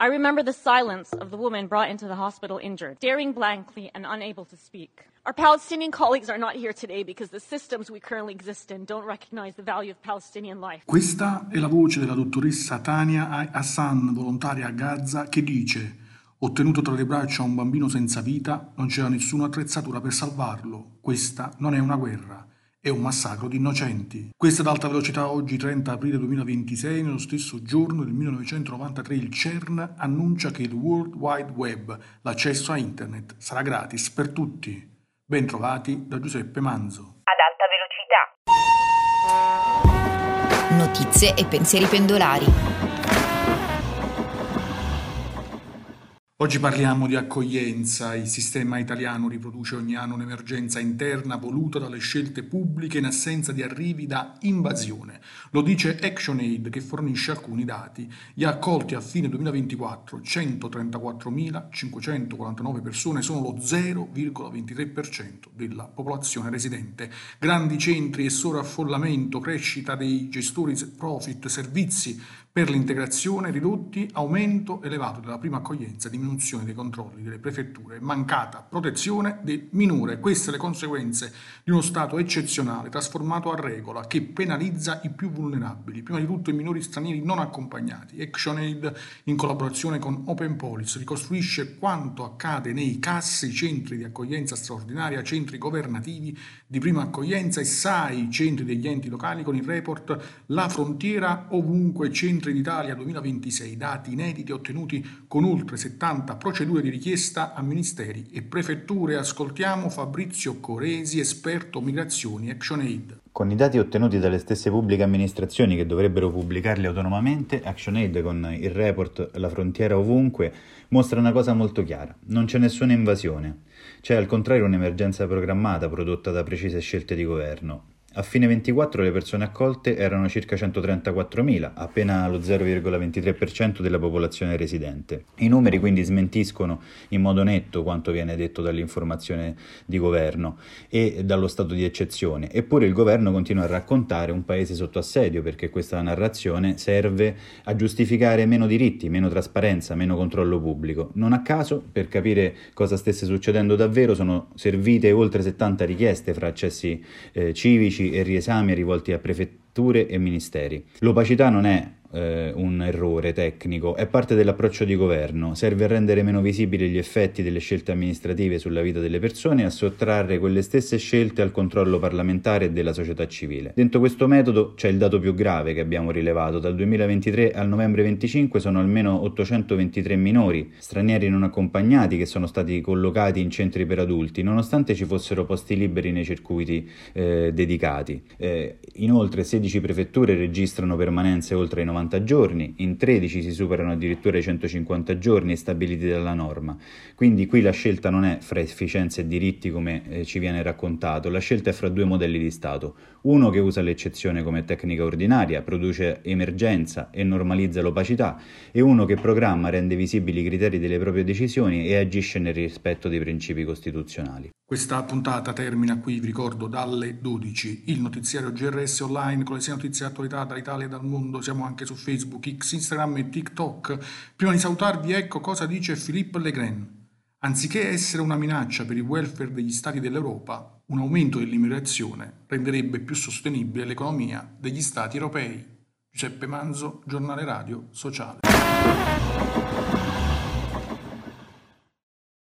I remember the silence of the woman brought into the hospital injured, staring blankly and unable to speak. Our Palestinian colleagues are not here today because the systems we currently exist in don't recognize the value of Palestinian life. Questa è la voce della dottoressa Tania Hassan, volontaria a Gaza, che dice: ho tenuto tra le braccia un bambino senza vita, non c'era nessuna attrezzatura per salvarlo. Questa non è una guerra, è un massacro di innocenti. Questa ad alta velocità oggi 30 aprile 2026, nello stesso giorno del 1993 il CERN annuncia che il World Wide Web, l'accesso a internet, sarà gratis per tutti. Ben trovati da Giuseppe Manzo. Ad alta velocità. Notizie e pensieri pendolari. Oggi parliamo di accoglienza. Il sistema italiano riproduce ogni anno un'emergenza interna voluta dalle scelte pubbliche in assenza di arrivi da invasione. Lo dice ActionAid, che fornisce alcuni dati. Gli accolti a fine 2024, 134.549 persone, sono lo 0,23% della popolazione residente. Grandi centri e sovraffollamento, crescita dei gestori profit, servizi per l'integrazione ridotti, aumento elevato della prima accoglienza, diminuzione dei controlli delle prefetture, mancata protezione del minore. Queste le conseguenze di uno Stato eccezionale trasformato a regola che penalizza i più vulnerabili, prima di tutto i minori stranieri non accompagnati. ActionAid, in collaborazione con Open Policy, ricostruisce quanto accade nei CAS, i centri di accoglienza straordinaria, centri governativi di prima accoglienza, e SAI, centri degli enti locali, con il report La Frontiera Ovunque, centri d'Italia 2026, dati inediti ottenuti con oltre 70 procedure di richiesta a ministeri e prefetture. Ascoltiamo Fabrizio Coresi, esperto migrazioni ActionAid. Con i dati ottenuti dalle stesse pubbliche amministrazioni che dovrebbero pubblicarli autonomamente, ActionAid con il report La Frontiera Ovunque mostra una cosa molto chiara: non c'è nessuna invasione, c'è al contrario un'emergenza programmata prodotta da precise scelte di governo. A fine 24 le persone accolte erano circa 134.000, appena lo 0,23% della popolazione residente. I numeri quindi smentiscono in modo netto quanto viene detto dall'informazione di governo e dallo stato di eccezione. Eppure il governo continua a raccontare un paese sotto assedio, perché questa narrazione serve a giustificare meno diritti, meno trasparenza, meno controllo pubblico. Non a caso, per capire cosa stesse succedendo davvero, sono servite oltre 70 richieste fra accessi civici e riesami rivolti a prefetture e ministeri. L'opacità non è un errore tecnico, è parte dell'approccio di governo, serve a rendere meno visibili gli effetti delle scelte amministrative sulla vita delle persone e a sottrarre quelle stesse scelte al controllo parlamentare e della società civile. Dentro questo metodo c'è il dato più grave che abbiamo rilevato: dal 2023 al novembre 25 sono almeno 823 minori stranieri non accompagnati che sono stati collocati in centri per adulti, nonostante ci fossero posti liberi nei circuiti dedicati. Inoltre 16 prefetture registrano permanenze oltre i 90 giorni, in 13 si superano addirittura i 150 giorni stabiliti dalla norma. Quindi qui la scelta non è fra efficienza e diritti come ci viene raccontato, la scelta è fra due modelli di Stato: uno che usa l'eccezione come tecnica ordinaria, produce emergenza e normalizza l'opacità, e uno che programma, rende visibili i criteri delle proprie decisioni e agisce nel rispetto dei principi costituzionali. Questa puntata termina qui, vi ricordo, dalle 12. Il notiziario GRS online con le 6 notizie di attualità dall'Italia e dal mondo. Siamo anche su Facebook, X, Instagram e TikTok. Prima di salutarvi, ecco cosa dice Philippe Legren. Anziché essere una minaccia per il welfare degli stati dell'Europa, un aumento dell'immigrazione renderebbe più sostenibile l'economia degli stati europei. Giuseppe Manzo, Giornale Radio Sociale.